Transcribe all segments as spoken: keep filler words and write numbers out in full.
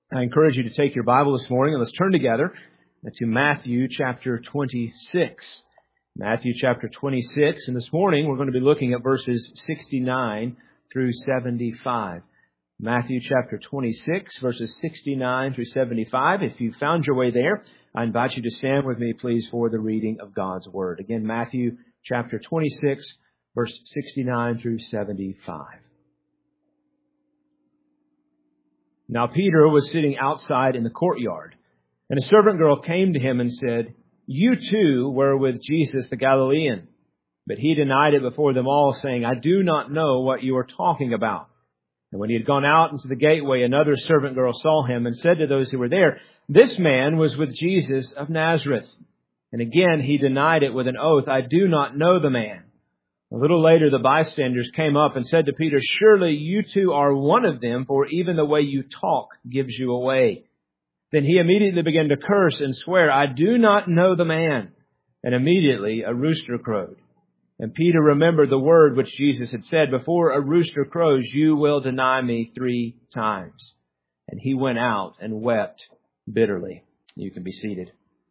I encourage you to take your Bible this morning and let's turn together to Matthew chapter twenty-six. Matthew chapter twenty-six, and this morning we're going to be looking at verses sixty-nine through seventy-five. Matthew chapter twenty-six, verses sixty-nine through seventy-five. If you found your way there, I invite you to stand with me, please, for the reading of God's Word. Again, Matthew chapter twenty-six, verse sixty-nine through seventy-five. Now Peter was sitting outside in the courtyard, and a servant girl came to him and said, "You too were with Jesus the Galilean." But he denied it before them all, saying, "I do not know what you are talking about." And when he had gone out into the gateway, another servant girl saw him and said to those who were there, "This man was with Jesus of Nazareth." And again he denied it with an oath, "I do not know the man." A little later, the bystanders came up and said to Peter, "Surely you too are one of them, for even the way you talk gives you away." Then he immediately began to curse and swear, "I do not know the man." And immediately a rooster crowed. And Peter remembered the word which Jesus had said, "Before a rooster crows, you will deny me three times." And he went out and wept bitterly. You can be seated.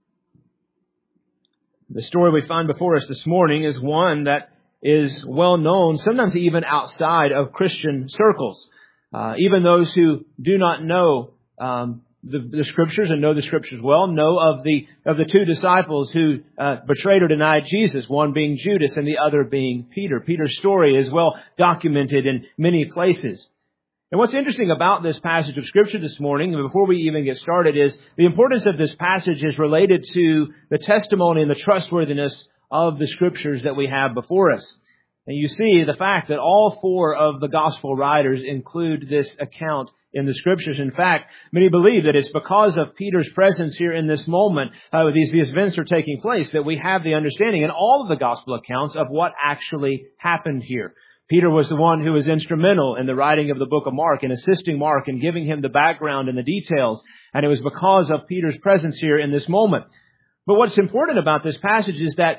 The story we find before us this morning is one that is well known, sometimes even outside of Christian circles. Uh, even those who do not know um, the, the Scriptures and know the Scriptures well know of the of the two disciples who uh, betrayed or denied Jesus, one being Judas and the other being Peter. Peter's story is well documented in many places. And what's interesting about this passage of Scripture this morning, and before we even get started, is the importance of this passage is related to the testimony and the trustworthiness of the Scriptures that we have before us. And you see the fact that all four of the Gospel writers include this account in the Scriptures. In fact, many believe that it's because of Peter's presence here in this moment, uh, these, these events are taking place, that we have the understanding in all of the Gospel accounts of what actually happened here. Peter was the one who was instrumental in the writing of the book of Mark and assisting Mark and giving him the background and the details. And it was because of Peter's presence here in this moment. But what's important about this passage is that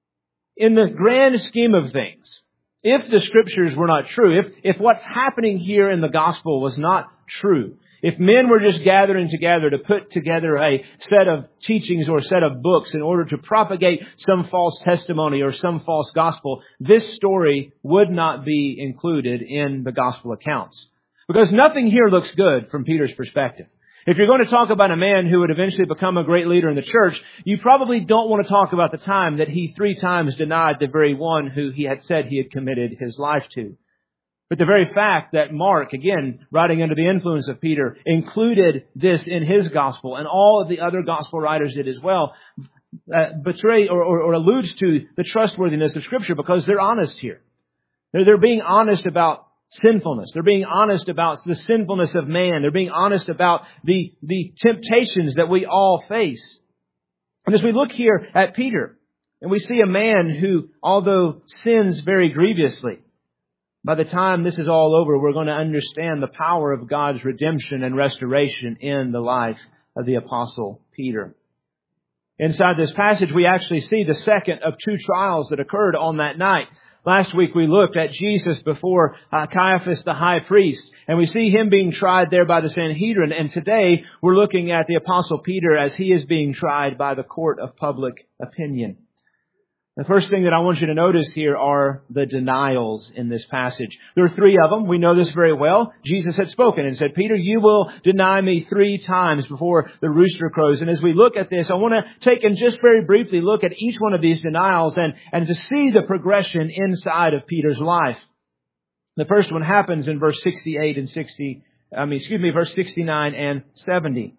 in the grand scheme of things, if the Scriptures were not true, if, if what's happening here in the gospel was not true, if men were just gathering together to put together a set of teachings or a set of books in order to propagate some false testimony or some false gospel, this story would not be included in the gospel accounts. Because nothing here looks good from Peter's perspective. If you're going to talk about a man who would eventually become a great leader in the church, you probably don't want to talk about the time that he three times denied the very one who he had said he had committed his life to. But the very fact that Mark, again, writing under the influence of Peter, included this in his gospel, and all of the other gospel writers did as well, uh, betray or, or, or alludes to the trustworthiness of Scripture because they're honest here. They're, they're being honest about sinfulness. They're being honest about the sinfulness of man. They're being honest about the, the temptations that we all face. And as we look here at Peter, and we see a man who, although sins very grievously, by the time this is all over, we're going to understand the power of God's redemption and restoration in the life of the Apostle Peter. Inside this passage, we actually see the second of two trials that occurred on that night. Last week we looked at Jesus before uh, Caiaphas the high priest, and we see him being tried there by the Sanhedrin. And today we're looking at the Apostle Peter as he is being tried by the court of public opinion. The first thing that I want you to notice here are the denials in this passage. There are three of them. We know this very well. Jesus had spoken and said, "Peter, you will deny me three times before the rooster crows." And as we look at this, I want to take and just very briefly look at each one of these denials and, and to see the progression inside of Peter's life. The first one happens in verse sixty-eight and sixty, I mean, excuse me, verse sixty-nine and seventy.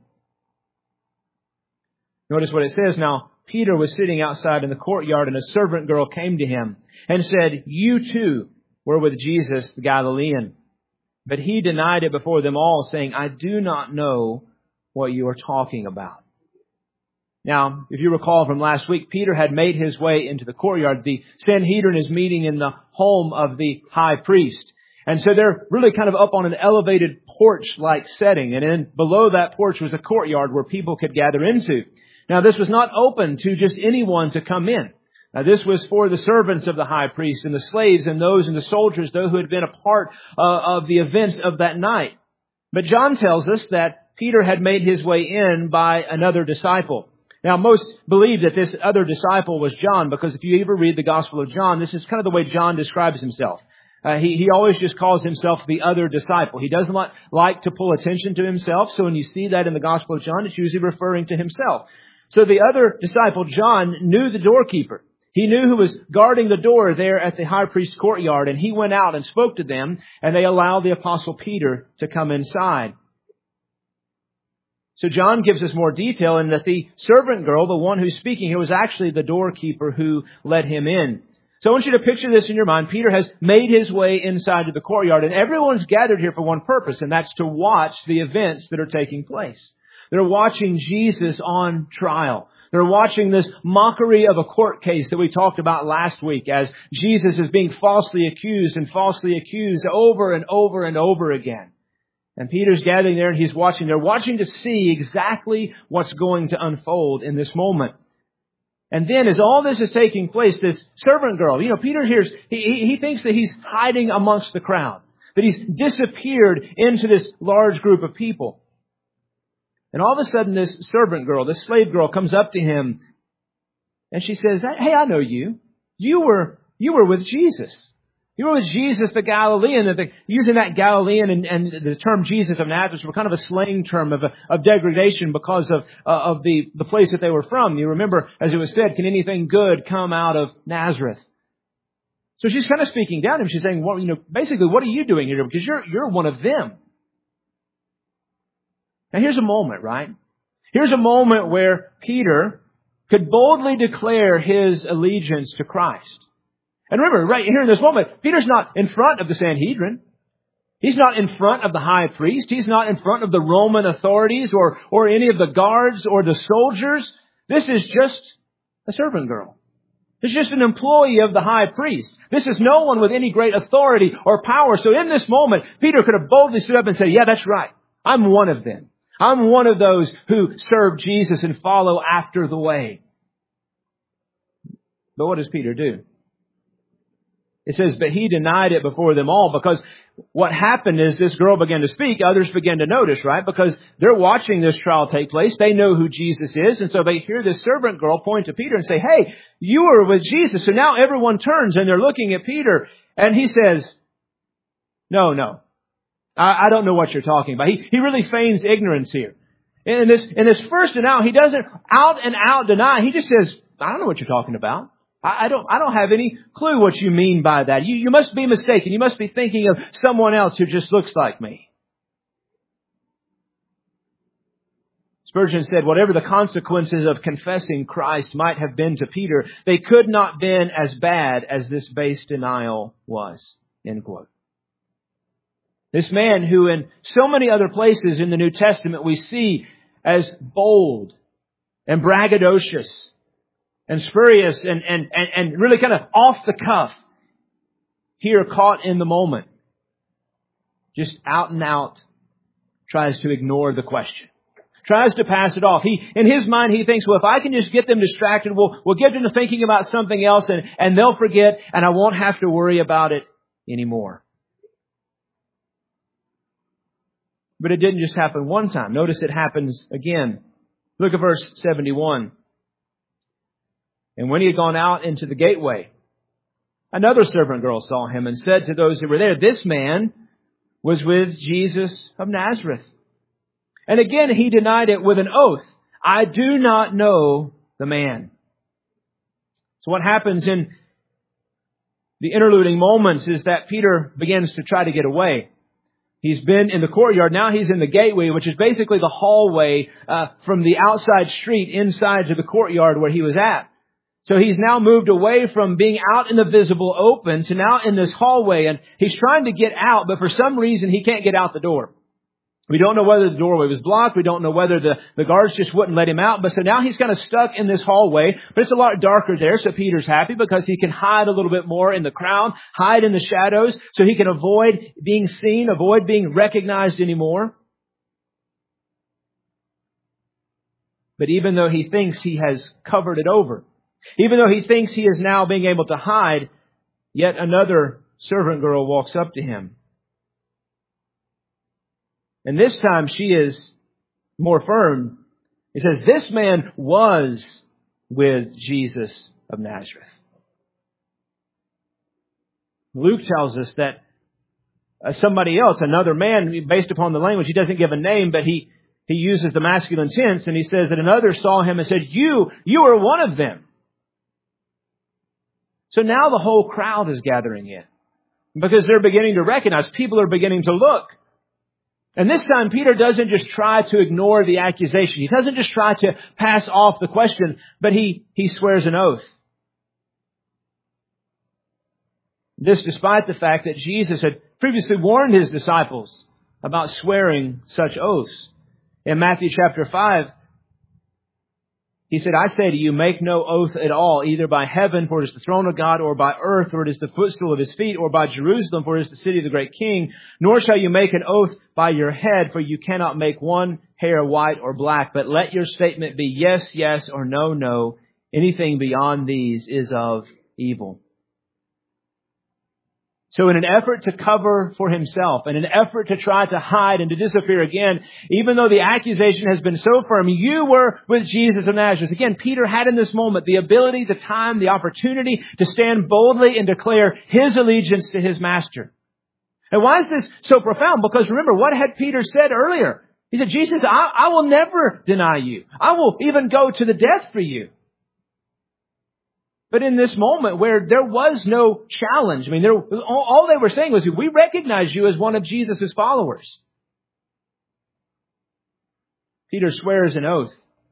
Notice what it says now. Peter was sitting outside in the courtyard, and a servant girl came to him and said, "You too were with Jesus the Galilean." But he denied it before them all, saying, "I do not know what you are talking about." Now, if you recall from last week, Peter had made his way into the courtyard. The Sanhedrin is meeting in the home of the high priest. And so they're really kind of up on an elevated porch-like setting. And then below that porch was a courtyard where people could gather into. Now, this was not open to just anyone to come in. Now, this was for the servants of the high priest and the slaves and those and the soldiers, those who had been a part uh, of the events of that night. But John tells us that Peter had made his way in by another disciple. Now, most believe that this other disciple was John, because if you ever read the Gospel of John, this is kind of the way John describes himself. Uh, he, he always just calls himself the other disciple. He doesn't like, like to pull attention to himself. So when you see that in the Gospel of John, it's usually referring to himself. So the other disciple, John, knew the doorkeeper. He knew who was guarding the door there at the high priest's courtyard, and he went out and spoke to them, and they allowed the apostle Peter to come inside. So John gives us more detail in that the servant girl, the one who's speaking here, was actually the doorkeeper who let him in. So I want you to picture this in your mind. Peter has made his way inside to the courtyard, and everyone's gathered here for one purpose, and that's to watch the events that are taking place. They're watching Jesus on trial. They're watching this mockery of a court case that we talked about last week, as Jesus is being falsely accused and falsely accused over and over and over again. And Peter's gathering there and he's watching. They're watching to see exactly what's going to unfold in this moment. And then as all this is taking place, this servant girl, you know, Peter hears, he, he thinks that he's hiding amongst the crowd, that he's disappeared into this large group of people. And all of a sudden, this servant girl, this slave girl, comes up to him, and she says, "Hey, I know you. You were you were with Jesus. You were with Jesus the Galilean." And the, using that Galilean and, and the term Jesus of Nazareth were kind of a slang term of of degradation because of uh, of the the place that they were from. You remember, as it was said, "Can anything good come out of Nazareth?" So she's kind of speaking down to him. She's saying, "Well, you know, basically, what are you doing here? Because you're you're one of them." Now here's a moment, right? Here's a moment where Peter could boldly declare his allegiance to Christ. And remember, right here in this moment, Peter's not in front of the Sanhedrin. He's not in front of the high priest. He's not in front of the Roman authorities or, or any of the guards or the soldiers. This is just a servant girl. This is just an employee of the high priest. This is no one with any great authority or power. So in this moment, Peter could have boldly stood up and said, "Yeah, that's right. I'm one of them. I'm one of those who serve Jesus and follow after the way." But what does Peter do? It says, "But he denied it before them all," because what happened is this girl began to speak. Others began to notice, right? Because they're watching this trial take place. They know who Jesus is. And so they hear this servant girl point to Peter and say, "Hey, you were with Jesus." So now everyone turns and they're looking at Peter, and he says, No, no. I, I don't know what you're talking about. He, he really feigns ignorance here. In this, in this first denial, he doesn't out and out deny. He just says, "I don't know what you're talking about. I, I don't, I don't have any clue what you mean by that. You, you must be mistaken. You must be thinking of someone else who just looks like me." Spurgeon said, whatever the consequences of confessing Christ might have been to Peter, they could not have been as bad as this base denial was. End quote. This man who in so many other places in the New Testament we see as bold and braggadocious and spurious and, and, and, and really kind of off the cuff, here caught in the moment, just out and out tries to ignore the question. Tries to pass it off. He, in his mind, he thinks, well, if I can just get them distracted, we'll, we'll get them to thinking about something else and, and they'll forget and I won't have to worry about it anymore. But it didn't just happen one time. Notice it happens again. Look at verse seventy-one. "And when he had gone out into the gateway, another servant girl saw him and said to those who were there, 'This man was with Jesus of Nazareth.' And again he denied it with an oath, 'I do not know the man.'" So what happens in the interluding moments is that Peter begins to try to get away. He's been in the courtyard. Now he's in the gateway, which is basically the hallway uh, from the outside street inside to the courtyard where he was at. So he's now moved away from being out in the visible open to now in this hallway. And he's trying to get out, but for some reason he can't get out the door. We don't know whether the doorway was blocked. We don't know whether the, the guards just wouldn't let him out. But so now he's kind of stuck in this hallway. But it's a lot darker there. So Peter's happy because he can hide a little bit more in the crowd, hide in the shadows so he can avoid being seen, avoid being recognized anymore. But even though he thinks he has covered it over, even though he thinks he is now being able to hide, yet another servant girl walks up to him. And this time she is more firm. He says, this man was with Jesus of Nazareth. Luke tells us that uh, somebody else, another man, based upon the language, he doesn't give a name, but he, he uses the masculine tense, and he says that another saw him and said, you, you are one of them. So now the whole crowd is gathering in because they're beginning to recognize, people are beginning to look. And this time Peter doesn't just try to ignore the accusation. He doesn't just try to pass off the question, but he, he swears an oath. This despite the fact that Jesus had previously warned His disciples about swearing such oaths. In Matthew chapter five, He said, I say to you, make no oath at all, either by heaven, for it is the throne of God, or by earth, for it is the footstool of His feet, or by Jerusalem, for it is the city of the great King. Nor shall you make an oath by your head, for you cannot make one hair white or black. But let your statement be yes, yes, or no, no. Anything beyond these is of evil. So in an effort to cover for himself, in an effort to try to hide and to disappear again, even though the accusation has been so firm, you were with Jesus of Nazareth. Again, Peter had in this moment the ability, the time, the opportunity to stand boldly and declare his allegiance to his master. And why is this so profound? Because remember, what had Peter said earlier? He said, Jesus, I, I will never deny you. I will even go to the death for you. But in this moment where there was no challenge, I mean, there, all, all they were saying was, we recognize you as one of Jesus' followers. Peter swears an oath.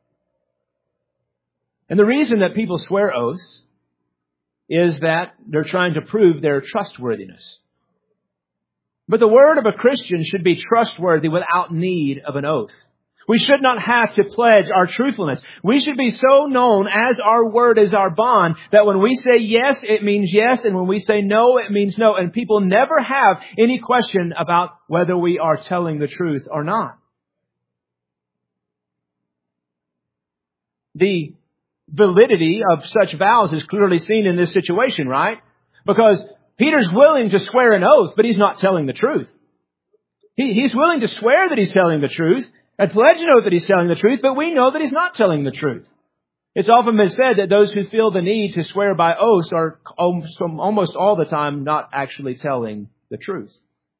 And the reason that people swear oaths is that they're trying to prove their trustworthiness. But the word of a Christian should be trustworthy without need of an oath. We should not have to pledge our truthfulness. We should be so known as our word is our bond that when we say yes, it means yes. And when we say no, it means no. And people never have any question about whether we are telling the truth or not. The validity of such vows is clearly seen in this situation, right? Because Peter's willing to swear an oath, but he's not telling the truth. He, he's willing to swear that he's telling the truth, and pledge an oath that he's telling the truth, but we know that he's not telling the truth. It's often been said that those who feel the need to swear by oaths are almost all the time not actually telling the truth.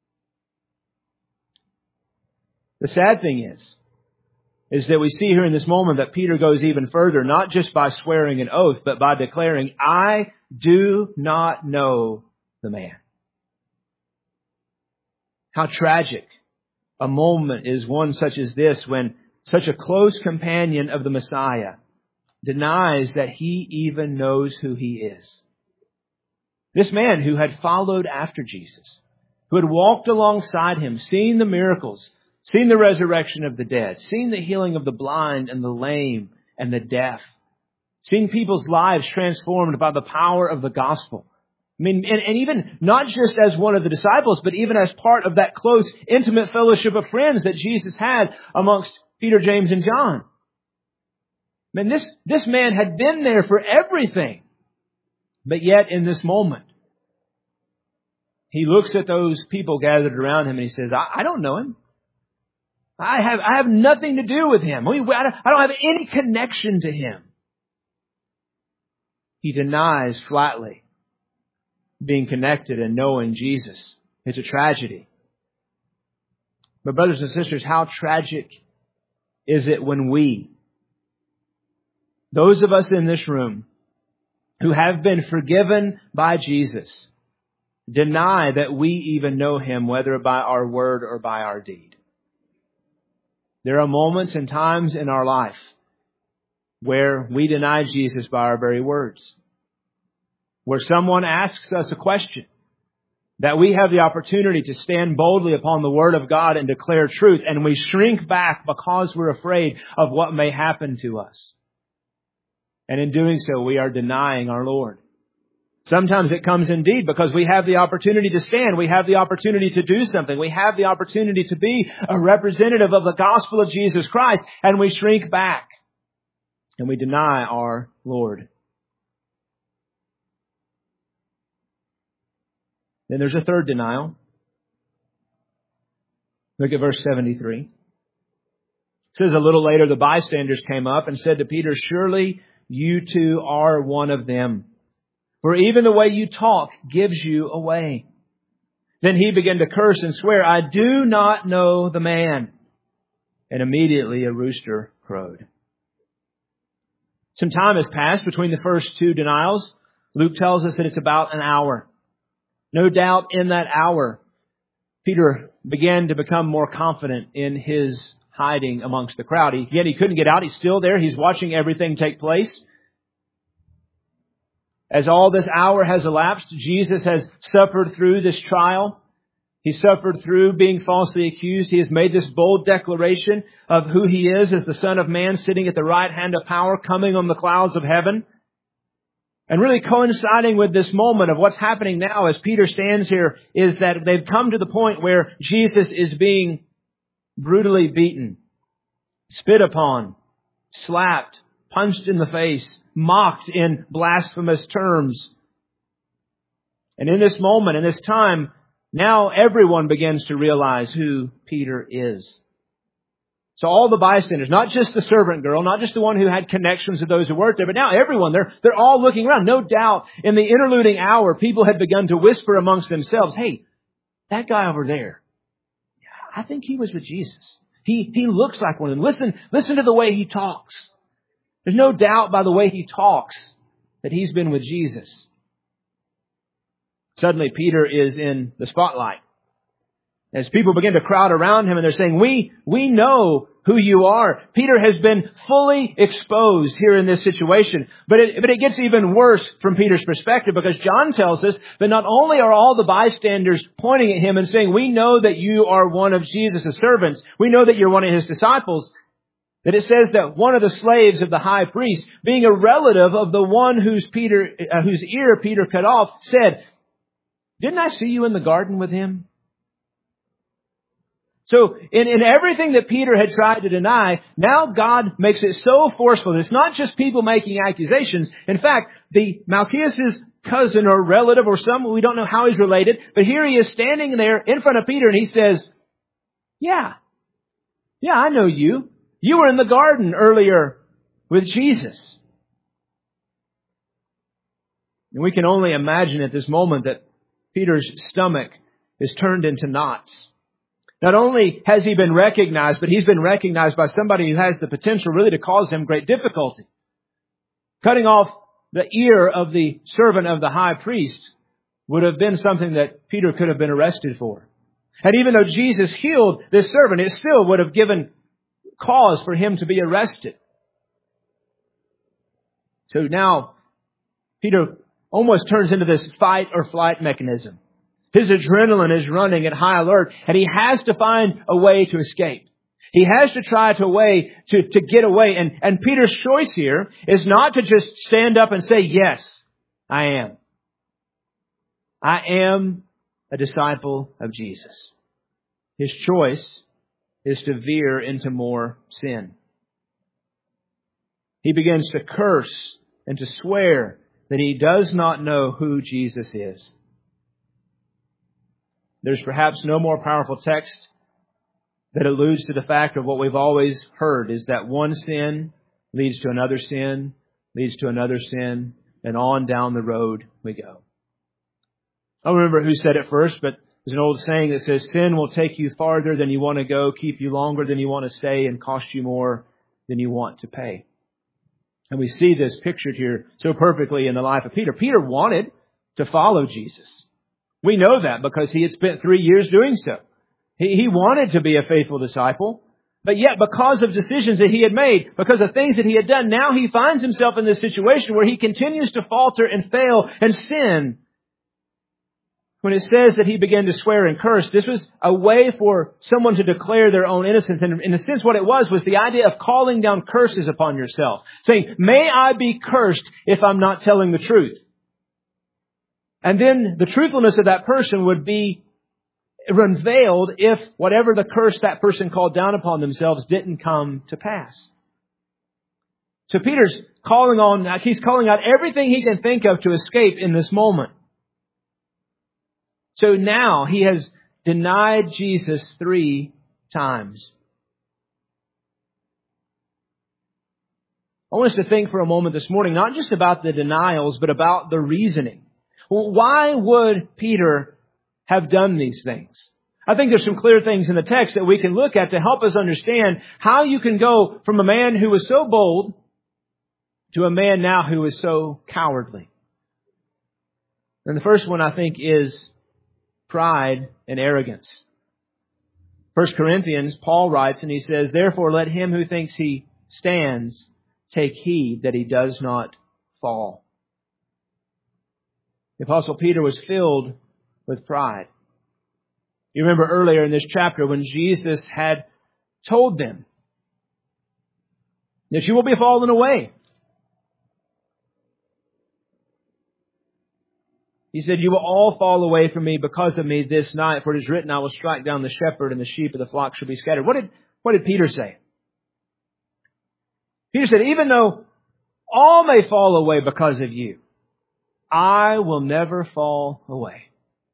The sad thing is, is that we see here in this moment that Peter goes even further, not just by swearing an oath, but by declaring, I do not know the man. How tragic a moment is one such as this when such a close companion of the Messiah denies that he even knows who he is. This man who had followed after Jesus, who had walked alongside him, seen the miracles, seen the resurrection of the dead, seen the healing of the blind and the lame and the deaf, seen people's lives transformed by the power of the gospel. I mean, and, and even not just as one of the disciples, but even as part of that close, intimate fellowship of friends that Jesus had amongst Peter, James, and John. I mean, this, this man had been there for everything. But yet in this moment, he looks at those people gathered around him and he says, I, I don't know him. I have, I have nothing to do with him. I don't have any connection to him. He denies flatly being connected and knowing Jesus. It's a tragedy. But brothers and sisters, how tragic is it when we, those of us in this room who have been forgiven by Jesus, deny that we even know Him, whether by our word or by our deed. There are moments and times in our life where we deny Jesus by our very words. Where someone asks us a question, that we have the opportunity to stand boldly upon the Word of God and declare truth, and we shrink back because we're afraid of what may happen to us. And in doing so, we are denying our Lord. Sometimes it comes indeed because we have the opportunity to stand. We have the opportunity to do something. We have the opportunity to be a representative of the gospel of Jesus Christ, and we shrink back and we deny our Lord. Then there's a third denial. Look at verse seventy-three. It says a little later, the bystanders came up and said to Peter, "Surely you too are one of them, for even the way you talk gives you away." Then he began to curse and swear, "I do not know the man." And immediately a rooster crowed. Some time has passed between the first two denials. Luke tells us that it's about an hour. No doubt in that hour, Peter began to become more confident in his hiding amongst the crowd. He, yet he couldn't get out. He's still there. He's watching everything take place. As all this hour has elapsed, Jesus has suffered through this trial. He suffered through being falsely accused. He has made this bold declaration of who He is as the Son of Man sitting at the right hand of power, coming on the clouds of heaven. And really coinciding with this moment of what's happening now as Peter stands here is that they've come to the point where Jesus is being brutally beaten, spit upon, slapped, punched in the face, mocked in blasphemous terms. And in this moment, in this time, now everyone begins to realize who Peter is. So all the bystanders, not just the servant girl, not just the one who had connections to those who worked there, but now everyone, they're, they're all looking around. No doubt in the interluding hour, people had begun to whisper amongst themselves, "Hey, that guy over there, I think he was with Jesus. He, he looks like one of them. Listen, listen to the way he talks." There's no doubt by the way he talks that he's been with Jesus. Suddenly, Peter is in the spotlight. As people begin to crowd around him and they're saying, we, we know who you are. Peter has been fully exposed here in this situation. But it, but it gets even worse from Peter's perspective, because John tells us that not only are all the bystanders pointing at him and saying, "We know that you are one of Jesus' servants. We know that you're one of His disciples." That it says that one of the slaves of the high priest, being a relative of the one whose Peter, uh, whose ear Peter cut off, said, "Didn't I see you in the garden with him?" So in, in everything that Peter had tried to deny, now God makes it so forceful that it's not just people making accusations. In fact, the Malchus' cousin or relative or someone, we don't know how he's related, but here he is standing there in front of Peter and he says, yeah, yeah, I know you. You were in the garden earlier with Jesus. And we can only imagine at this moment that Peter's stomach is turned into knots. Not only has he been recognized, but he's been recognized by somebody who has the potential really to cause him great difficulty. Cutting off the ear of the servant of the high priest would have been something that Peter could have been arrested for. And even though Jesus healed this servant, it still would have given cause for him to be arrested. So now Peter almost turns into this fight or flight mechanism. His adrenaline is running at high alert, and he has to find a way to escape. He has to try to way to, to get away. And, and Peter's choice here is not to just stand up and say, "Yes, I am. I am a disciple of Jesus." His choice is to veer into more sin. He begins to curse and to swear that he does not know who Jesus is. There's perhaps no more powerful text that alludes to the fact of what we've always heard, is that one sin leads to another sin, leads to another sin, and on down the road we go. I don't remember who said it first, but there's an old saying that says, "Sin will take you farther than you want to go, keep you longer than you want to stay, and cost you more than you want to pay." And we see this pictured here so perfectly in the life of Peter. Peter wanted to follow Jesus. We know that because he had spent three years doing so. He, he wanted to be a faithful disciple. But yet, because of decisions that he had made, because of things that he had done, now he finds himself in this situation where he continues to falter and fail and sin. When it says that he began to swear and curse, this was a way for someone to declare their own innocence. And in a sense, what it was was the idea of calling down curses upon yourself. Saying, "May I be cursed if I'm not telling the truth." And then the truthfulness of that person would be unveiled if whatever the curse that person called down upon themselves didn't come to pass. So Peter's calling on, he's calling out everything he can think of to escape in this moment. So now he has denied Jesus three times. I want us to think for a moment this morning, not just about the denials, but about the reasoning. Why would Peter have done these things? I think there's some clear things in the text that we can look at to help us understand how you can go from a man who was so bold to a man now who is so cowardly. And the first one, I think, is pride and arrogance. First Corinthians, Paul writes, and he says, "Therefore let him who thinks he stands take heed that he does not fall." The Apostle Peter was filled with pride. You remember earlier in this chapter when Jesus had told them that you will be fallen away. He said, "You will all fall away from me because of me this night, for it is written, I will strike down the shepherd and the sheep of the flock shall be scattered." What did, what did Peter say? Peter said, "Even though all may fall away because of you, I will never fall away."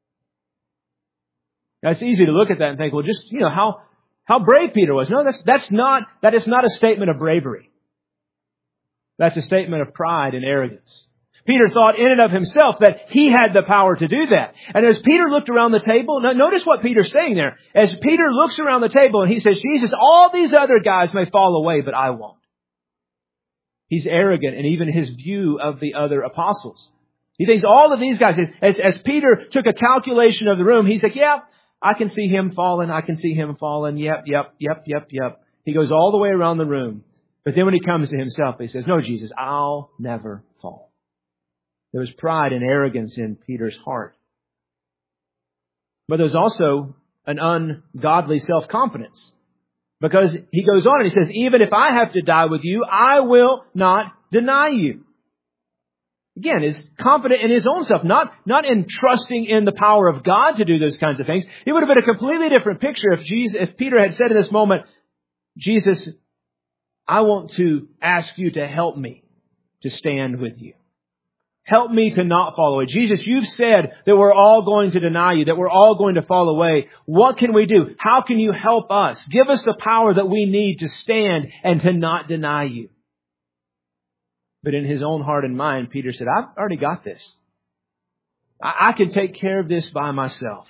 Now, it's easy to look at that and think, well, just, you know, how, how brave Peter was. No, that's, that's not, that is not a statement of bravery. That's a statement of pride and arrogance. Peter thought in and of himself that he had the power to do that. And as Peter looked around the table, notice what Peter's saying there. As Peter looks around the table and he says, "Jesus, all these other guys may fall away, but I won't." He's arrogant in even his view of the other apostles. He thinks all of these guys, as, as Peter took a calculation of the room, he's like, "Yeah, I can see him falling. I can see him falling. Yep, yep, yep, yep, yep." He goes all the way around the room. But then when he comes to himself, he says, "No, Jesus, I'll never fall." There was pride and arrogance in Peter's heart. But there's also an ungodly self-confidence. Because he goes on and he says, "Even if I have to die with you, I will not deny you." Again, is confident in his own self, not, not in trusting in the power of God to do those kinds of things. It would have been a completely different picture if Jesus, if Peter had said in this moment, "Jesus, I want to ask you to help me to stand with you. Help me to not fall away. Jesus, you've said that we're all going to deny you, that we're all going to fall away. What can we do? How can you help us? Give us the power that we need to stand and to not deny you." But in his own heart and mind, Peter said, "I've already got this. I, I can take care of this by myself."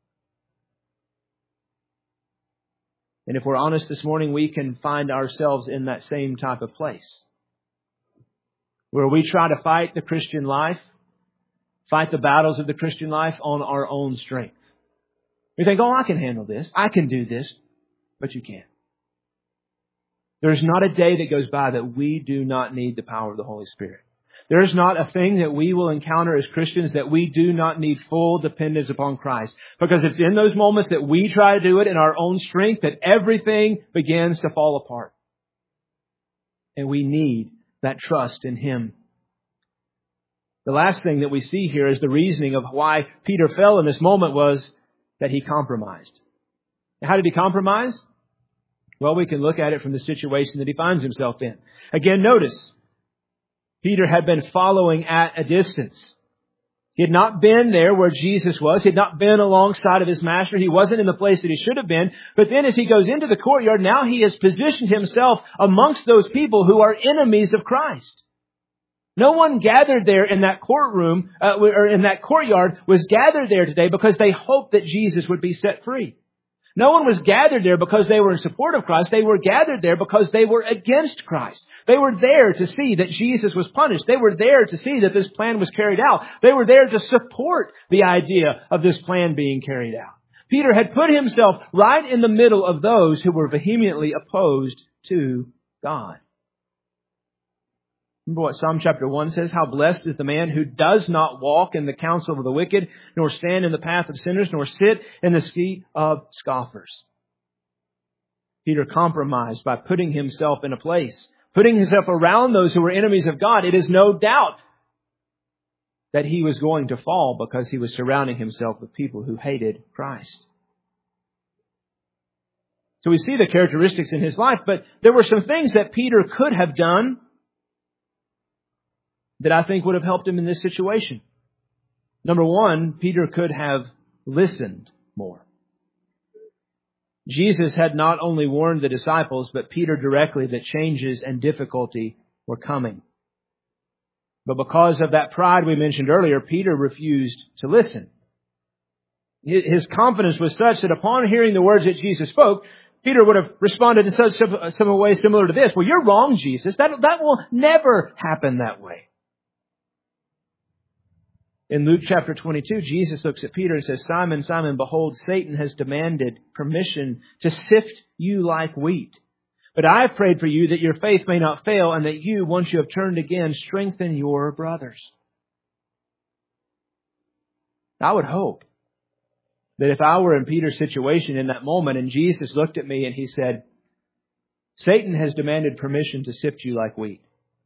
And if we're honest this morning, we can find ourselves in that same type of place, where we try to fight the Christian life, fight the battles of the Christian life on our own strength. We think, "Oh, I can handle this. I can do this." But you can't. There's not a day that goes by that we do not need the power of the Holy Spirit. There's not a thing that we will encounter as Christians that we do not need full dependence upon Christ. Because it's in those moments that we try to do it in our own strength that everything begins to fall apart. And we need that trust in Him. The last thing that we see here is the reasoning of why Peter fell in this moment was that he compromised. How did he compromise? Well, we can look at it from the situation that he finds himself in. Again, notice, Peter had been following at a distance. He had not been there where Jesus was. He had not been alongside of his master. He wasn't in the place that he should have been. But then as he goes into the courtyard, now he has positioned himself amongst those people who are enemies of Christ. No one gathered there in that courtroom, uh, or in that courtyard, was gathered there today because they hoped that Jesus would be set free. No one was gathered there because they were in support of Christ. They were gathered there because they were against Christ. They were there to see that Jesus was punished. They were there to see that this plan was carried out. They were there to support the idea of this plan being carried out. Peter had put himself right in the middle of those who were vehemently opposed to God. Remember what Psalm chapter one says? "How blessed is the man who does not walk in the counsel of the wicked, nor stand in the path of sinners, nor sit in the seat of scoffers." Peter compromised by putting himself in a place, putting himself around those who were enemies of God. It is no doubt that he was going to fall because he was surrounding himself with people who hated Christ. So we see the characteristics in his life, but there were some things that Peter could have done that I think would have helped him in this situation. Number one, Peter could have listened more. Jesus had not only warned the disciples, but Peter directly, that changes and difficulty were coming. But because of that pride we mentioned earlier, Peter refused to listen. His confidence was such that upon hearing the words that Jesus spoke, Peter would have responded in such some way similar to this. Well, you're wrong, Jesus. That, that will never happen that way. In Luke chapter twenty-two, Jesus looks at Peter and says, Simon, Simon, behold, Satan has demanded permission to sift you like wheat. But I have prayed for you that your faith may not fail, and that you, once you have turned again, strengthen your brothers. I would hope that if I were in Peter's situation in that moment and Jesus looked at me and He said, Satan has demanded permission to sift you like wheat.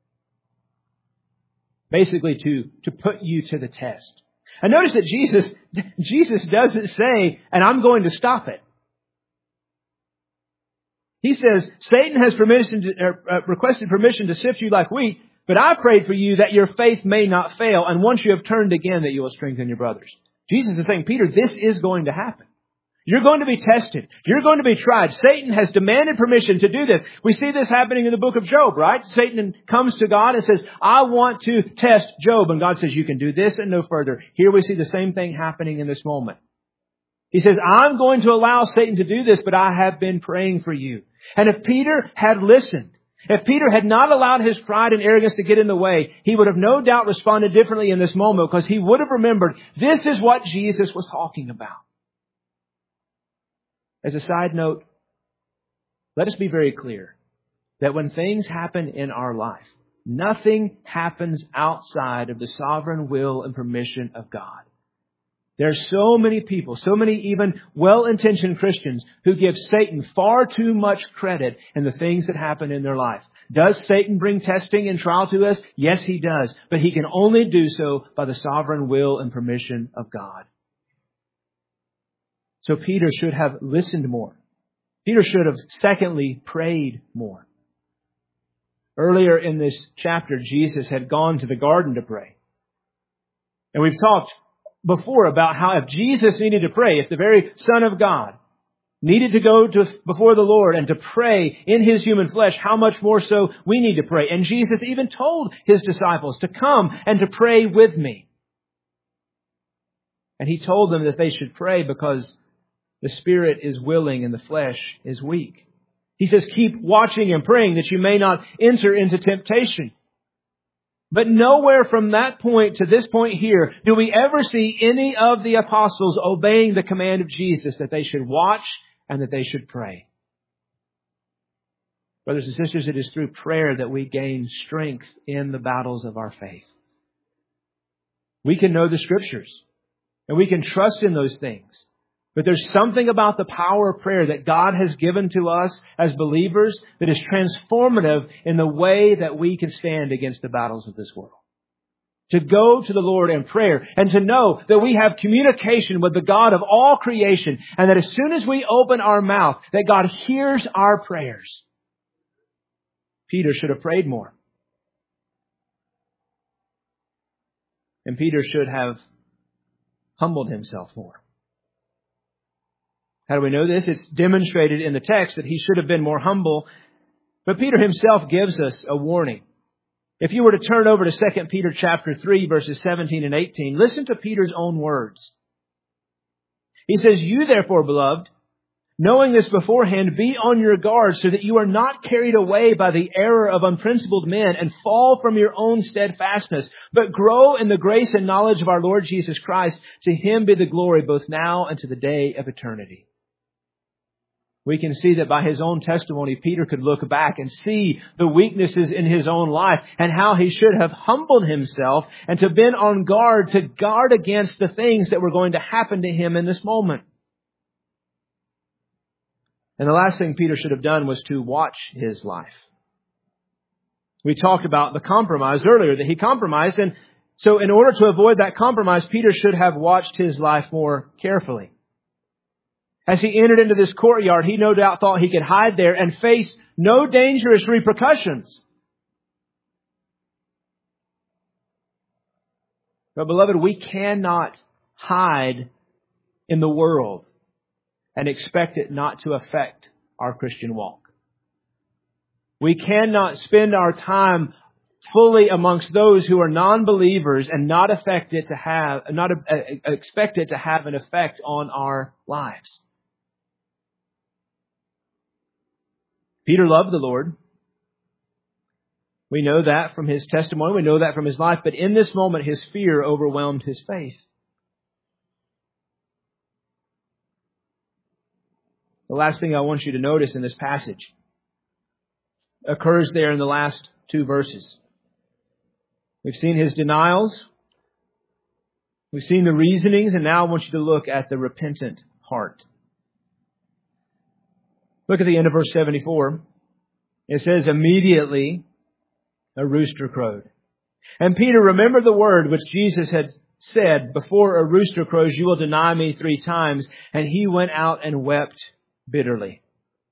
Basically to, to put you to the test. And notice that Jesus, Jesus doesn't say, and I'm going to stop it. He says, Satan has permission to, uh, requested permission to sift you like wheat, but I prayed for you that your faith may not fail, and once you have turned again, that you will strengthen your brothers. Jesus is saying, Peter, this is going to happen. You're going to be tested. You're going to be tried. Satan has demanded permission to do this. We see this happening in the book of Job, right? Satan comes to God and says, I want to test Job. And God says, you can do this and no further. Here we see the same thing happening in this moment. He says, I'm going to allow Satan to do this, but I have been praying for you. And if Peter had listened, if Peter had not allowed his pride and arrogance to get in the way, he would have no doubt responded differently in this moment, because he would have remembered this is what Jesus was talking about. As a side note, let us be very clear that when things happen in our life, nothing happens outside of the sovereign will and permission of God. There are so many people, so many even well-intentioned Christians who give Satan far too much credit in the things that happen in their life. Does Satan bring testing and trial to us? Yes, he does. But he can only do so by the sovereign will and permission of God. So Peter should have listened more. Peter should have, secondly, prayed more. Earlier in this chapter, Jesus had gone to the garden to pray. And we've talked before about how if Jesus needed to pray, if the very Son of God needed to go to before the Lord and to pray in His human flesh, how much more so we need to pray. And Jesus even told His disciples to come and to pray with me. And He told them that they should pray because the spirit is willing and the flesh is weak. He says, keep watching and praying that you may not enter into temptation. But nowhere from that point to this point here do we ever see any of the apostles obeying the command of Jesus that they should watch and that they should pray. Brothers and sisters, it is through prayer that we gain strength in the battles of our faith. We can know the Scriptures and we can trust in those things. But there's something about the power of prayer that God has given to us as believers that is transformative in the way that we can stand against the battles of this world. To go to the Lord in prayer and to know that we have communication with the God of all creation, and that as soon as we open our mouth, that God hears our prayers. Peter should have prayed more. And Peter should have humbled himself more. How do we know this? It's demonstrated in the text that he should have been more humble. But Peter himself gives us a warning. If you were to turn over to Second Peter chapter three, verses seventeen and eighteen, listen to Peter's own words. He says, you therefore, beloved, knowing this beforehand, be on your guard so that you are not carried away by the error of unprincipled men and fall from your own steadfastness, but grow in the grace and knowledge of our Lord Jesus Christ. To Him be the glory both now and to the day of eternity. We can see that by his own testimony, Peter could look back and see the weaknesses in his own life and how he should have humbled himself and to have been on guard to guard against the things that were going to happen to him in this moment. And the last thing Peter should have done was to watch his life. We talked about the compromise earlier, that he compromised. And so in order to avoid that compromise, Peter should have watched his life more carefully. As he entered into this courtyard, he no doubt thought he could hide there and face no dangerous repercussions. But beloved, we cannot hide in the world and expect it not to affect our Christian walk. We cannot spend our time fully amongst those who are non-believers and not affect it to have, not uh, expect it to have an effect on our lives. Peter loved the Lord. We know that from his testimony. We know that from his life. But in this moment, his fear overwhelmed his faith. The last thing I want you to notice in this passage occurs there in the last two verses. We've seen his denials. We've seen the reasonings. And now I want you to look at the repentant heart. Look at the end of verse seventy-four. It says, immediately a rooster crowed. And Peter remembered the word which Jesus had said, before a rooster crows, you will deny me three times. And he went out and wept bitterly.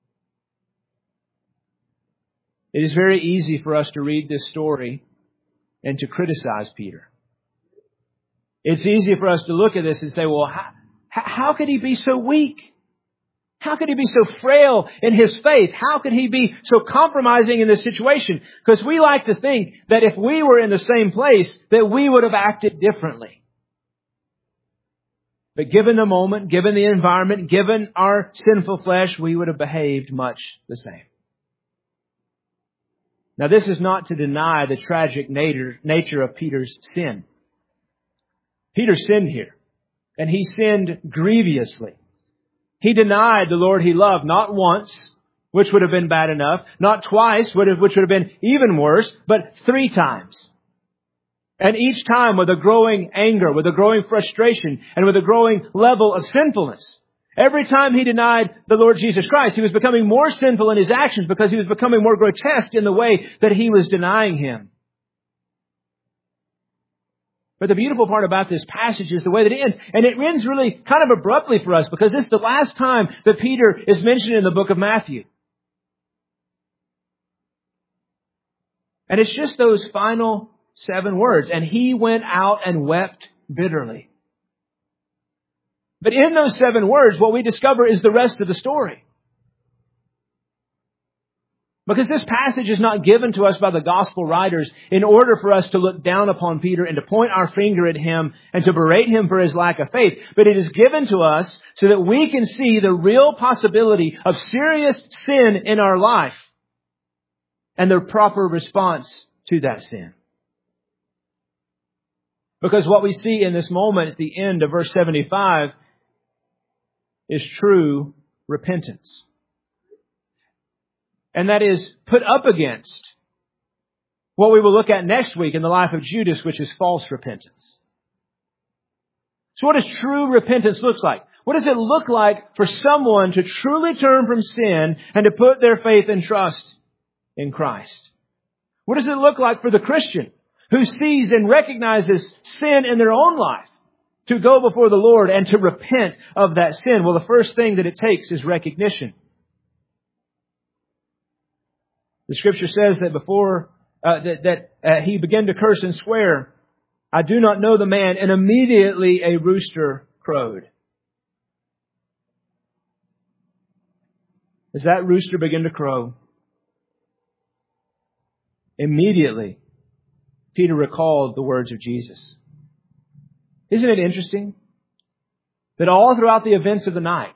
It is very easy for us to read this story and to criticize Peter. It's easy for us to look at this and say, well, how, how could he be so weak? How could he be so frail in his faith? How could he be so compromising in this situation? Because we like to think that if we were in the same place, that we would have acted differently. But given the moment, given the environment, given our sinful flesh, we would have behaved much the same. Now, this is not to deny the tragic nature, nature of Peter's sin. Peter sinned here, and he sinned grievously. He denied the Lord he loved not once, which would have been bad enough, not twice, which would have been even worse, but three times. And each time with a growing anger, with a growing frustration, and with a growing level of sinfulness. Every time he denied the Lord Jesus Christ, he was becoming more sinful in his actions because he was becoming more grotesque in the way that he was denying Him. But the beautiful part about this passage is the way that it ends. And it ends really kind of abruptly for us because this is the last time that Peter is mentioned in the book of Matthew. And it's just those final seven words. And he went out and wept bitterly. But in those seven words, what we discover is the rest of the story. Because this passage is not given to us by the gospel writers in order for us to look down upon Peter and to point our finger at him and to berate him for his lack of faith. But it is given to us so that we can see the real possibility of serious sin in our life and the proper response to that sin. Because what we see in this moment at the end of verse seventy-five is true repentance. And that is put up against what we will look at next week in the life of Judas, which is false repentance. So what does true repentance look like? What does it look like for someone to truly turn from sin and to put their faith and trust in Christ? What does it look like for the Christian who sees and recognizes sin in their own life to go before the Lord and to repent of that sin? Well, the first thing that it takes is recognition. The Scripture says that before uh, that, that uh, he began to curse and swear, I do not know the man, and immediately a rooster crowed. As that rooster began to crow, immediately Peter recalled the words of Jesus. Isn't it interesting that all throughout the events of the night,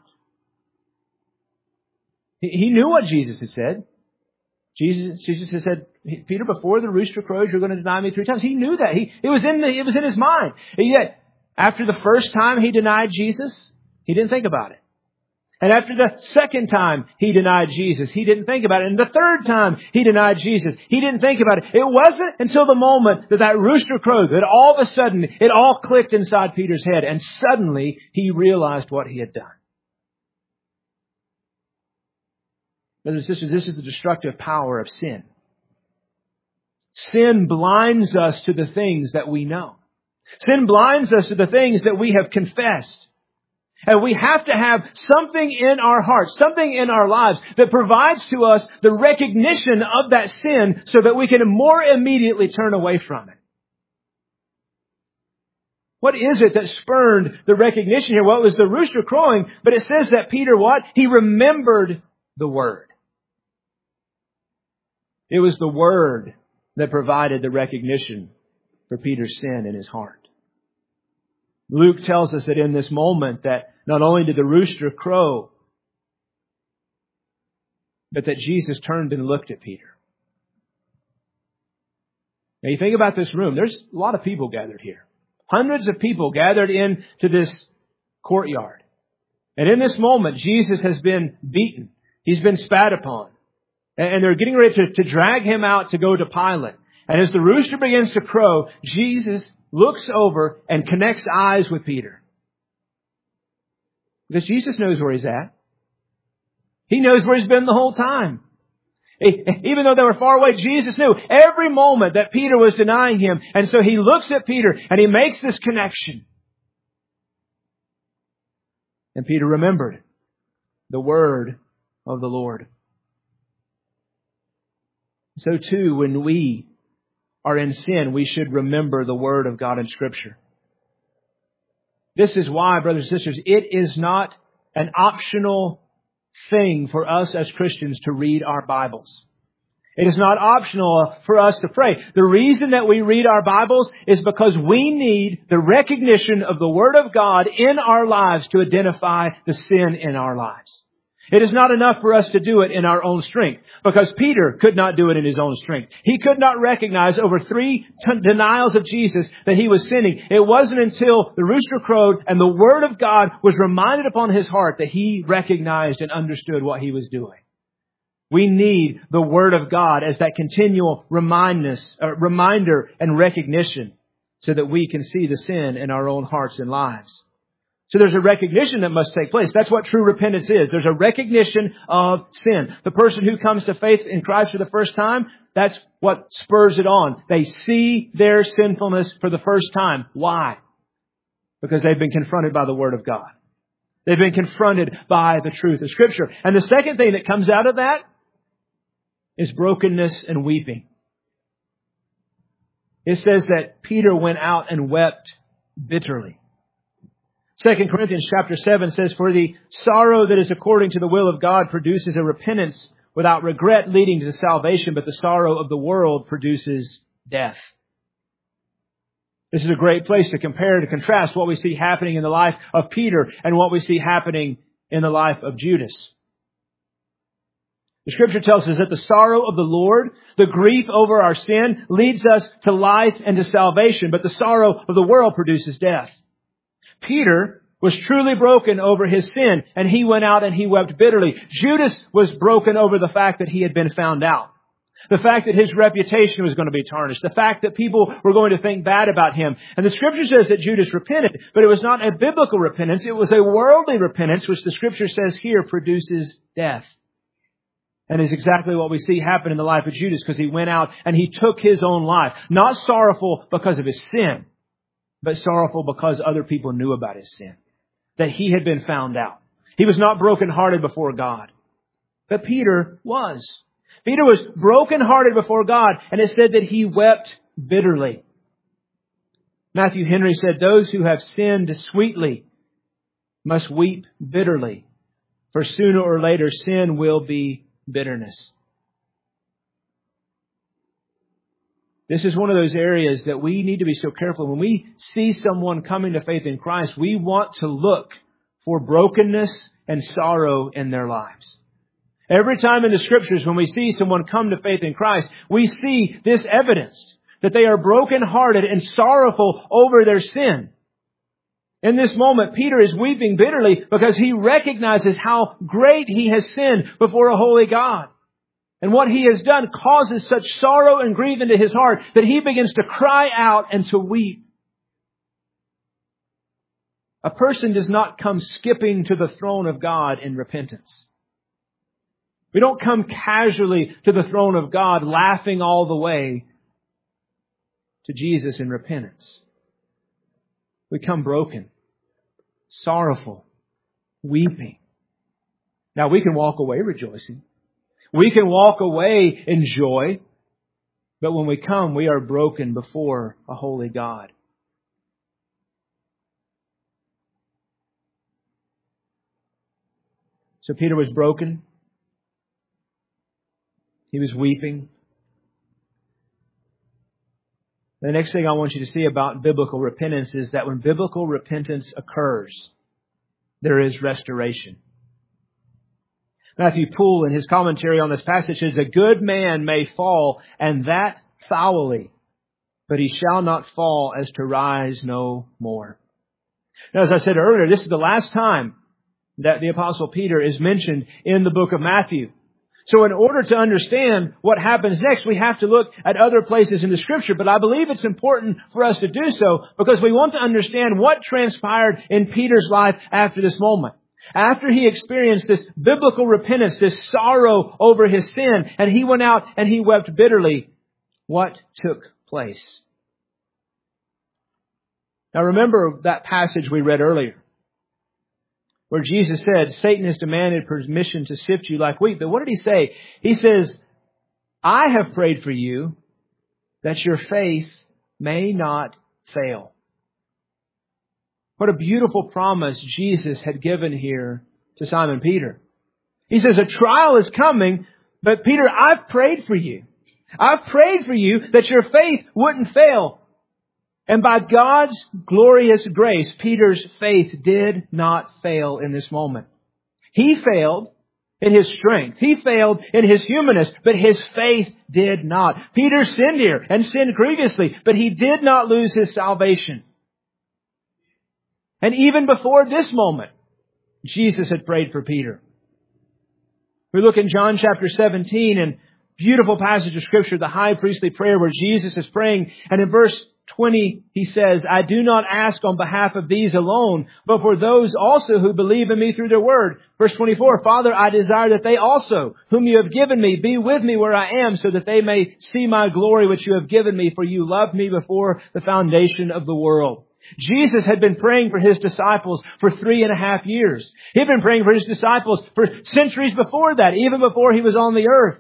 he, he knew what Jesus had said. Jesus, Jesus has said, Peter, before the rooster crows, you're going to deny me three times. He knew that. He, it was in the, it was in his mind. And yet, after the first time he denied Jesus, he didn't think about it. And after the second time he denied Jesus, he didn't think about it. And the third time he denied Jesus, he didn't think about it. It wasn't until the moment that that rooster crowed that all of a sudden it all clicked inside Peter's head. And suddenly he realized what he had done. Brothers and sisters, this is the destructive power of sin. Sin blinds us to the things that we know. Sin blinds us to the things that we have confessed. And we have to have something in our hearts, something in our lives that provides to us the recognition of that sin so that we can more immediately turn away from it. What is it that spurned the recognition here? Well, it was the rooster crowing, but it says that Peter what? He remembered the word. It was the word that provided the recognition for Peter's sin in his heart. Luke tells us that in this moment that not only did the rooster crow, but that Jesus turned and looked at Peter. Now you think about this room. There's a lot of people gathered here. Hundreds of people gathered into this courtyard. And in this moment, Jesus has been beaten. He's been spat upon. And they're getting ready to, to drag Him out to go to Pilate. And as the rooster begins to crow, Jesus looks over and connects eyes with Peter. Because Jesus knows where He's at. He knows where He's been the whole time. Even though they were far away, Jesus knew every moment that Peter was denying Him. And so He looks at Peter and He makes this connection. And Peter remembered the word of the Lord. So too, when we are in sin, we should remember the word of God in Scripture. This is why, brothers and sisters, it is not an optional thing for us as Christians to read our Bibles. It is not optional for us to pray. The reason that we read our Bibles is because we need the recognition of the Word of God in our lives to identify the sin in our lives. It is not enough for us to do it in our own strength, because Peter could not do it in his own strength. He could not recognize over three t- denials of Jesus that he was sinning. It wasn't until the rooster crowed and the Word of God was reminded upon his heart that he recognized and understood what he was doing. We need the Word of God as that continual remind us, uh, reminder and recognition so that we can see the sin in our own hearts and lives. So there's a recognition that must take place. That's what true repentance is. There's a recognition of sin. The person who comes to faith in Christ for the first time, that's what spurs it on. They see their sinfulness for the first time. Why? Because they've been confronted by the Word of God. They've been confronted by the truth of Scripture. And the second thing that comes out of that is brokenness and weeping. It says that Peter went out and wept bitterly. Second Corinthians chapter seven says, "For the sorrow that is according to the will of God produces a repentance without regret leading to salvation, but the sorrow of the world produces death." This is a great place to compare and to contrast what we see happening in the life of Peter and what we see happening in the life of Judas. The Scripture tells us that the sorrow of the Lord, the grief over our sin, leads us to life and to salvation, but the sorrow of the world produces death. Peter was truly broken over his sin, and he went out and he wept bitterly. Judas was broken over the fact that he had been found out. The fact that his reputation was going to be tarnished. The fact that people were going to think bad about him. And the Scripture says that Judas repented, but it was not a biblical repentance. It was a worldly repentance, which the Scripture says here produces death. And is exactly what we see happen in the life of Judas, because he went out and he took his own life. Not sorrowful because of his sin, but sorrowful because other people knew about his sin. That he had been found out. He was not brokenhearted before God. But Peter was. Peter was brokenhearted before God, and it said that he wept bitterly. Matthew Henry said, "Those who have sinned sweetly must weep bitterly, for sooner or later sin will be bitterness." This is one of those areas that we need to be so careful. When we see someone coming to faith in Christ, we want to look for brokenness and sorrow in their lives. Every time in the Scriptures when we see someone come to faith in Christ, we see this evidenced, that they are brokenhearted and sorrowful over their sin. In this moment, Peter is weeping bitterly because he recognizes how great he has sinned before a holy God. And what he has done causes such sorrow and grief into his heart that he begins to cry out and to weep. A person does not come skipping to the throne of God in repentance. We don't come casually to the throne of God laughing all the way to Jesus in repentance. We come broken, sorrowful, weeping. Now we can walk away rejoicing. We can walk away in joy. But when we come, we are broken before a holy God. So Peter was broken. He was weeping. The next thing I want you to see about biblical repentance is that when biblical repentance occurs, there is restoration. Matthew Poole, in his commentary on this passage, says, "A good man may fall, and that foully, but he shall not fall as to rise no more." Now, as I said earlier, this is the last time that the Apostle Peter is mentioned in the book of Matthew. So in order to understand what happens next, we have to look at other places in the Scripture. But I believe it's important for us to do so because we want to understand what transpired in Peter's life after this moment. After he experienced this biblical repentance, this sorrow over his sin, and he went out and he wept bitterly, what took place? Now remember that passage we read earlier, where Jesus said, Satan has demanded permission to sift you like wheat. But what did He say? He says, I have prayed for you that your faith may not fail. What a beautiful promise Jesus had given here to Simon Peter. He says, a trial is coming, but Peter, I've prayed for you. I've prayed for you that your faith wouldn't fail. And by God's glorious grace, Peter's faith did not fail in this moment. He failed in his strength. He failed in his humanness, but his faith did not. Peter sinned here and sinned grievously, but he did not lose his salvation. And even before this moment, Jesus had prayed for Peter. We look in John chapter seventeen, and beautiful passage of Scripture, the high priestly prayer where Jesus is praying. And in verse twenty, He says, I do not ask on behalf of these alone, but for those also who believe in me through their word. Verse twenty-four, Father, I desire that they also, whom you have given me, be with me where I am, so that they may see my glory which you have given me, for you loved me before the foundation of the world. Jesus had been praying for His disciples for three and a half years. He had been praying for His disciples for centuries before that, even before He was on the earth.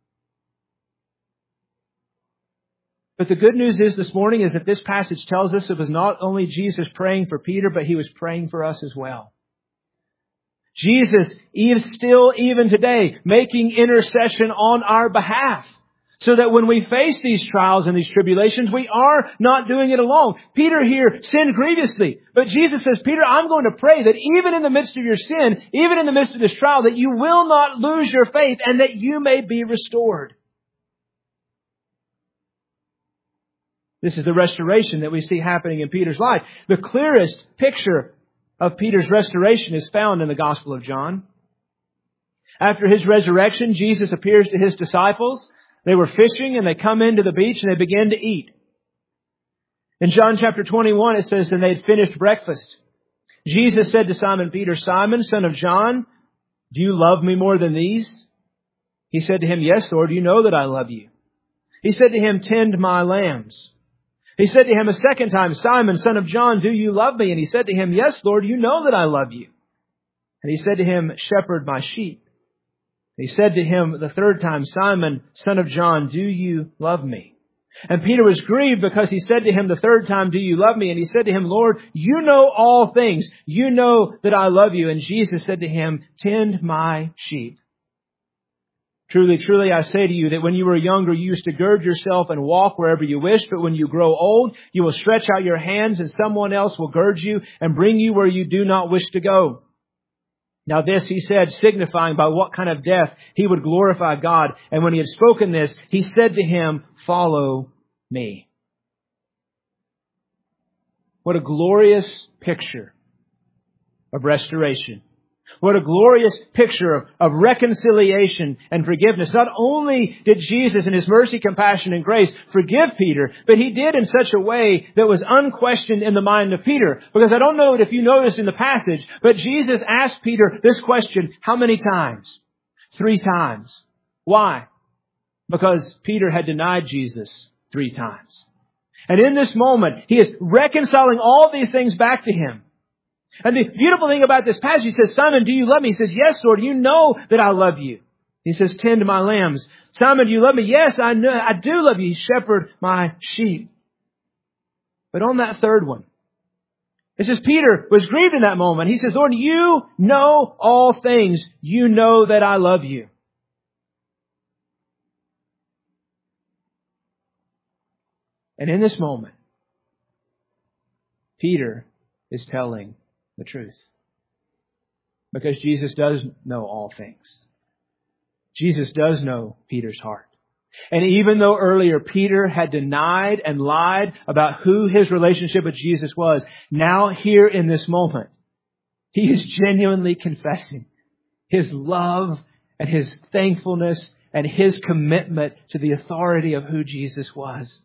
But the good news is this morning is that this passage tells us it was not only Jesus praying for Peter, but He was praying for us as well. Jesus is still, even today, making intercession on our behalf. So that when we face these trials and these tribulations, we are not doing it alone. Peter here sinned grievously. But Jesus says, Peter, I'm going to pray that even in the midst of your sin, even in the midst of this trial, that you will not lose your faith and that you may be restored. This is the restoration that we see happening in Peter's life. The clearest picture of Peter's restoration is found in the Gospel of John. After His resurrection, Jesus appears to His disciples. They were fishing and they come into the beach and they began to eat. In John chapter twenty-one, it says, and they had finished breakfast. Jesus said to Simon Peter, Simon, son of John, do you love me more than these? He said to him, yes, Lord, you know that I love you. He said to him, tend my lambs. He said to him a second time, Simon, son of John, do you love me? And he said to him, yes, Lord, you know that I love you. And he said to him, shepherd my sheep. He said to him the third time, Simon, son of John, do you love me? And Peter was grieved because he said to him the third time, do you love me? And he said to him, Lord, you know all things. You know that I love you. And Jesus said to him, tend my sheep. Truly, truly, I say to you that when you were younger, you used to gird yourself and walk wherever you wished. But when you grow old, you will stretch out your hands and someone else will gird you and bring you where you do not wish to go. Now this He said, signifying by what kind of death He would glorify God. And when He had spoken this, He said to him, follow me. What a glorious picture of restoration. What a glorious picture of, of reconciliation and forgiveness. Not only did Jesus in His mercy, compassion, and grace forgive Peter, but He did in such a way that was unquestioned in the mind of Peter. Because I don't know if you noticed in the passage, but Jesus asked Peter this question how many times? Three times. Why? Because Peter had denied Jesus three times. And in this moment, He is reconciling all these things back to him. And the beautiful thing about this passage, He says, Simon, do you love me? He says, yes, Lord, you know that I love you. He says, tend my lambs. Simon, do you love me? Yes, I know, I do love you. Shepherd my sheep. But on that third one, it says Peter was grieved in that moment. He says, Lord, you know all things. You know that I love you. And in this moment, Peter is telling the truth. Because Jesus does know all things. Jesus does know Peter's heart. And even though earlier Peter had denied and lied about who his relationship with Jesus was, now here in this moment, he is genuinely confessing his love and his thankfulness and his commitment to the authority of who Jesus was.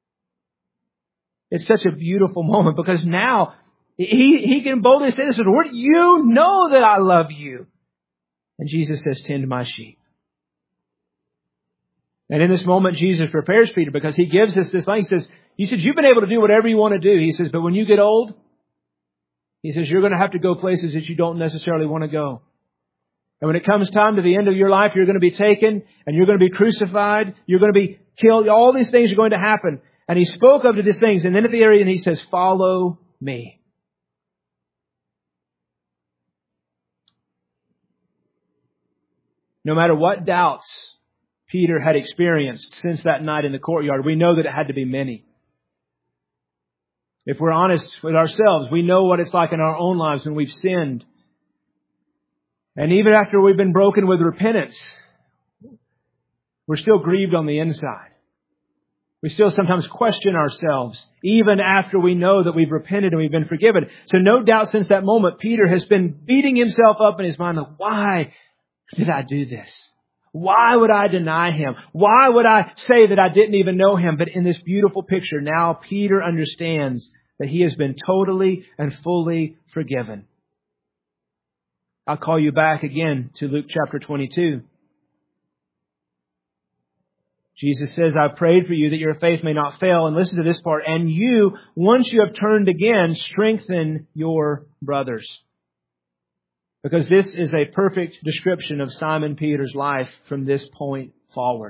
It's such a beautiful moment because now he, he can boldly say this, Lord, you know that I love you. And Jesus says, tend my sheep. And in this moment, Jesus prepares Peter because he gives us this thing. He says, he says, you've been able to do whatever you want to do. He says, but when you get old, he says, you're going to have to go places that you don't necessarily want to go. And when it comes time to the end of your life, you're going to be taken and you're going to be crucified. You're going to be killed. All these things are going to happen. And he spoke of to these things. And then at the area, and he says, follow me. No matter what doubts Peter had experienced since that night in the courtyard, we know that it had to be many. If we're honest with ourselves, we know what it's like in our own lives when we've sinned. And even after we've been broken with repentance, we're still grieved on the inside. We still sometimes question ourselves, even after we know that we've repented and we've been forgiven. So no doubt since that moment, Peter has been beating himself up in his mind. Like, why did I do this? Why would I deny Him? Why would I say that I didn't even know Him? But in this beautiful picture, now Peter understands that he has been totally and fully forgiven. I'll call you back again to Luke chapter twenty-two. Jesus says, I prayed for you that your faith may not fail. And listen to this part. And you, once you have turned again, strengthen your brothers. Because this is a perfect description of Simon Peter's life from this point forward.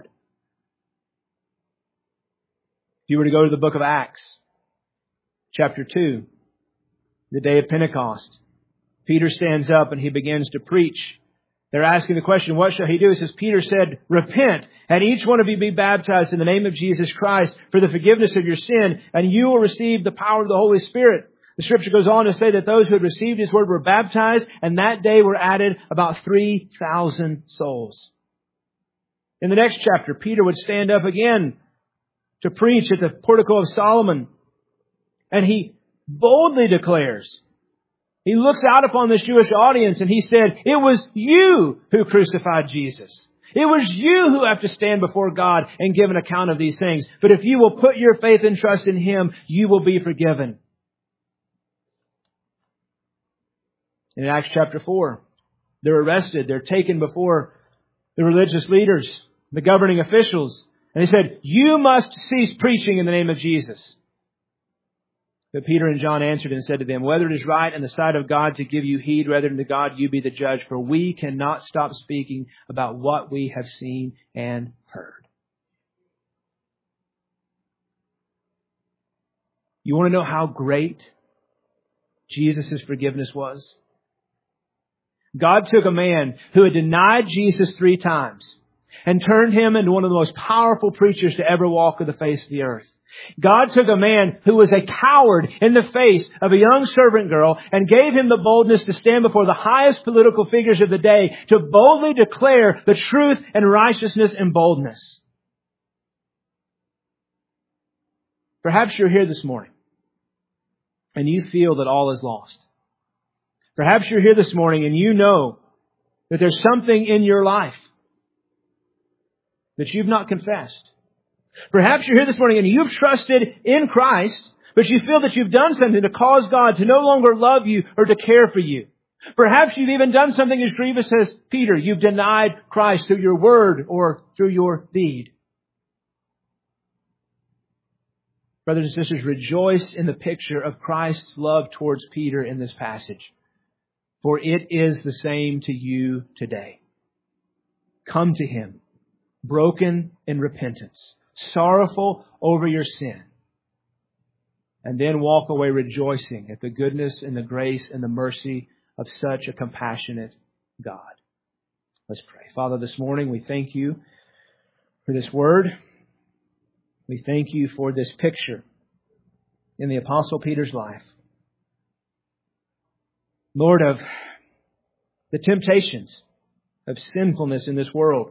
If you were to go to the book of Acts, chapter two, the day of Pentecost, Peter stands up and he begins to preach. They're asking the question, what shall he do? He says, Peter said, repent, and each one of you be baptized in the name of Jesus Christ for the forgiveness of your sin, and you will receive the power of the Holy Spirit. The scripture goes on to say that those who had received His word were baptized, and that day were added about three thousand souls. In the next chapter, Peter would stand up again to preach at the portico of Solomon, and he boldly declares, he looks out upon this Jewish audience and he said, it was you who crucified Jesus. It was you who have to stand before God and give an account of these things. But if you will put your faith and trust in Him, you will be forgiven. In Acts chapter four, they're arrested. They're taken before the religious leaders, the governing officials. And they said, you must cease preaching in the name of Jesus. But Peter and John answered and said to them, whether it is right in the sight of God to give you heed rather than to God, you be the judge. For we cannot stop speaking about what we have seen and heard. You want to know how great Jesus' forgiveness was? God took a man who had denied Jesus three times and turned him into one of the most powerful preachers to ever walk the face of the earth. God took a man who was a coward in the face of a young servant girl and gave him the boldness to stand before the highest political figures of the day to boldly declare the truth and righteousness and boldness. Perhaps you're here this morning and you feel that all is lost. Perhaps you're here this morning and you know that there's something in your life that you've not confessed. Perhaps you're here this morning and you've trusted in Christ, but you feel that you've done something to cause God to no longer love you or to care for you. Perhaps you've even done something as grievous as Peter. You've denied Christ through your word or through your deed. Brothers and sisters, rejoice in the picture of Christ's love towards Peter in this passage. For it is the same to you today. Come to Him, broken in repentance, sorrowful over your sin, and then walk away rejoicing at the goodness and the grace and the mercy of such a compassionate God. Let's pray. Father, this morning we thank You for this word. We thank you for this picture in the Apostle Peter's life, Lord, of the temptations of sinfulness in this world.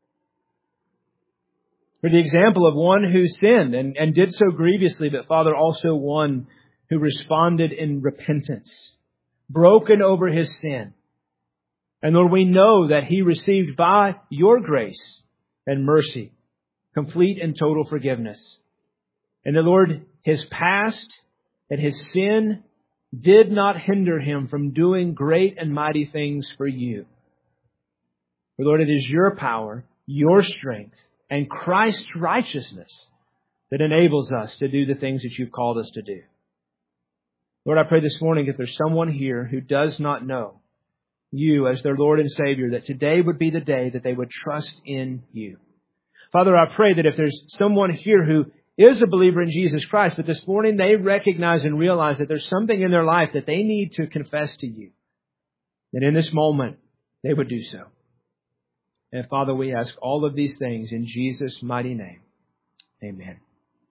For the example of one who sinned and, and did so grievously, but Father, also one who responded in repentance, broken over his sin. And Lord, we know that he received by your grace and mercy complete and total forgiveness. And that, Lord, his past and his sin did not hinder him from doing great and mighty things for you. For Lord, it is your power, your strength, and Christ's righteousness that enables us to do the things that you've called us to do. Lord, I pray this morning if there's someone here who does not know you as their Lord and Savior, that today would be the day that they would trust in you. Father, I pray that if there's someone here who is a believer in Jesus Christ, but this morning they recognize and realize that there's something in their life that they need to confess to you, that in this moment they would do so. And Father, we ask all of these things in Jesus' mighty name. Amen.